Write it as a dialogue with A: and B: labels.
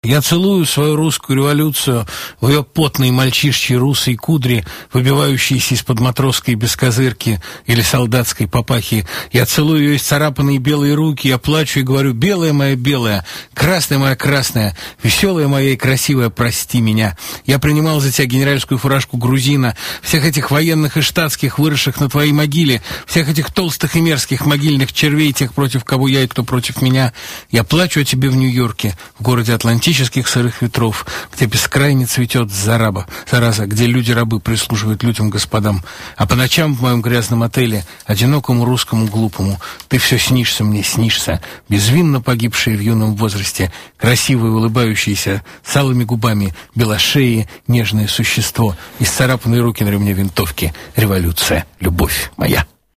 A: Я целую свою русскую революцию в ее потные мальчишчьи русые кудри, выбивающиеся из-под матросской бескозырки или солдатской папахи. Я целую ее исцарапанные белые руки, я плачу и говорю: белая моя белая, красная моя красная, веселая моя и красивая, прости меня. Я принимал за тебя генеральскую фуражку грузина, всех этих военных и штатских, выросших на твоей могиле, всех этих толстых и мерзких могильных червей, тех, против кого я и кто против меня. Я плачу о тебе в Нью-Йорке, в городе Атлантических сырых ветров, где бескрайне цветет зараза, где люди-рабы прислуживают людям-господам. А по ночам в моем грязном отеле, одинокому русскому глупому, ты все снишься мне, снишься, безвинно погибшее в юном возрасте, красивое, улыбающееся, с алыми губами, белошеее, нежное существо, исцарапанные руки на ремне винтовки, революция, любовь моя.